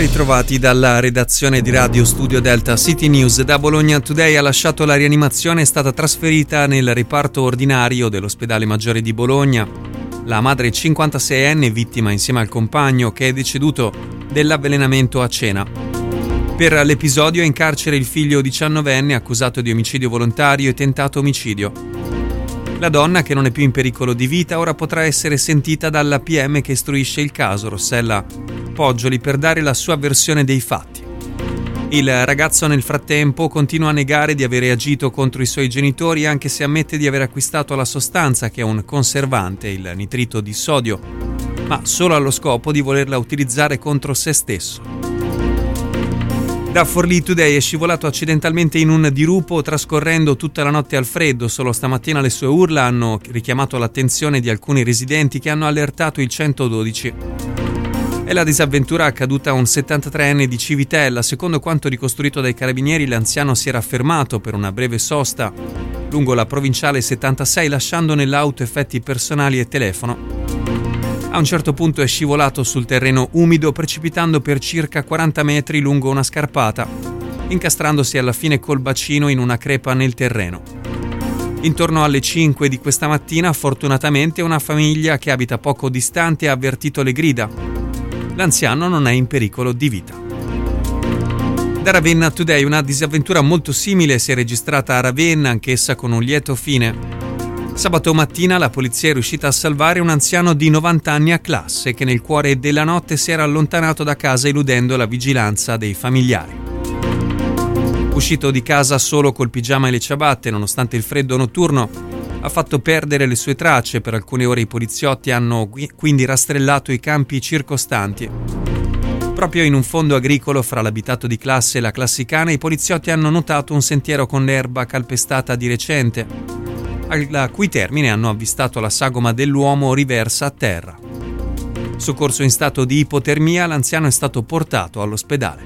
Ritrovati dalla redazione di Radio Studio Delta City News. Da Bologna Today ha lasciato la rianimazione e è stata trasferita nel reparto ordinario dell'ospedale Maggiore di Bologna. La madre 56enne, vittima insieme al compagno che è deceduto dell'avvelenamento a cena. Per l'episodio è in carcere il figlio 19enne accusato di omicidio volontario e tentato omicidio. La donna, che non è più in pericolo di vita, ora potrà essere sentita dalla PM che istruisce il caso, Rossella Poggioli, per dare la sua versione dei fatti. Il ragazzo nel frattempo continua a negare di avere agito contro i suoi genitori, anche se ammette di aver acquistato la sostanza che è un conservante, il nitrito di sodio, ma solo allo scopo di volerla utilizzare contro se stesso. Da Forlì Today è scivolato accidentalmente in un dirupo trascorrendo tutta la notte al freddo. Solo stamattina le sue urla hanno richiamato l'attenzione di alcuni residenti che hanno allertato il 112. È la disavventura accaduta a un 73enne di Civitella. Secondo quanto ricostruito dai carabinieri, l'anziano si era fermato per una breve sosta lungo la provinciale 76, lasciando nell'auto effetti personali e telefono. A un certo punto è scivolato sul terreno umido, precipitando per circa 40 metri lungo una scarpata, incastrandosi alla fine col bacino in una crepa nel terreno. Intorno alle 5 di questa mattina, fortunatamente, una famiglia che abita poco distante ha avvertito le grida. L'anziano non è in pericolo di vita. Da Ravenna Today, una disavventura molto simile si è registrata a Ravenna, anch'essa con un lieto fine. Sabato mattina la polizia è riuscita a salvare un anziano di 90 anni a classe che nel cuore della notte si era allontanato da casa eludendo la vigilanza dei familiari. Uscito di casa solo col pigiama e le ciabatte, nonostante il freddo notturno, ha fatto perdere le sue tracce. Per alcune ore i poliziotti hanno quindi rastrellato i campi circostanti. Proprio in un fondo agricolo fra l'abitato di classe e la Classicana, i poliziotti hanno notato un sentiero con l'erba calpestata di recente, alla cui termine hanno avvistato la sagoma dell'uomo riversa a terra. Soccorso in stato di ipotermia, l'anziano è stato portato all'ospedale.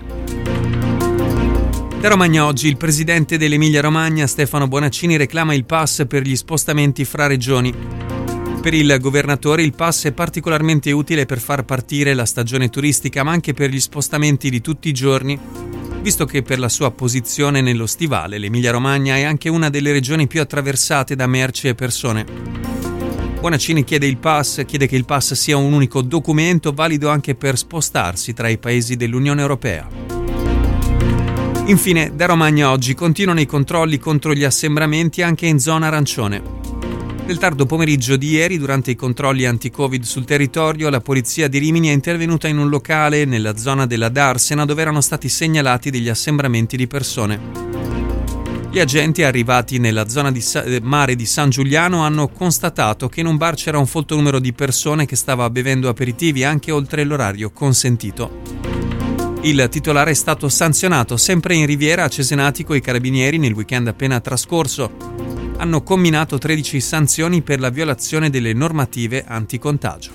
Da Romagna oggi il presidente dell'Emilia-Romagna, Stefano Bonaccini, reclama il pass per gli spostamenti fra regioni. Per il governatore il pass è particolarmente utile per far partire la stagione turistica, ma anche per gli spostamenti di tutti i giorni, visto che per la sua posizione nello stivale l'Emilia-Romagna è anche una delle regioni più attraversate da merci e persone. Bonaccini chiede che il pass sia un unico documento valido anche per spostarsi tra i paesi dell'Unione Europea. Infine, da Romagna oggi continuano i controlli contro gli assembramenti anche in zona arancione. Nel tardo pomeriggio di ieri, durante i controlli anti-Covid sul territorio, la polizia di Rimini è intervenuta in un locale nella zona della Darsena dove erano stati segnalati degli assembramenti di persone. Gli agenti, arrivati nella zona di mare di San Giuliano, hanno constatato che in un bar c'era un folto numero di persone che stava bevendo aperitivi anche oltre l'orario consentito. Il titolare è stato sanzionato. Sempre in Riviera, a Cesenatico, i carabinieri nel weekend appena trascorso hanno comminato 13 sanzioni per la violazione delle normative anticontagio.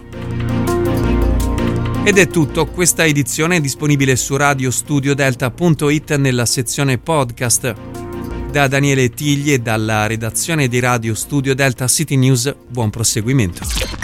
Ed è tutto, questa edizione è disponibile su radiostudiodelta.it nella sezione podcast. Da Daniele Tigli e dalla redazione di Radio Studio Delta City News, buon proseguimento.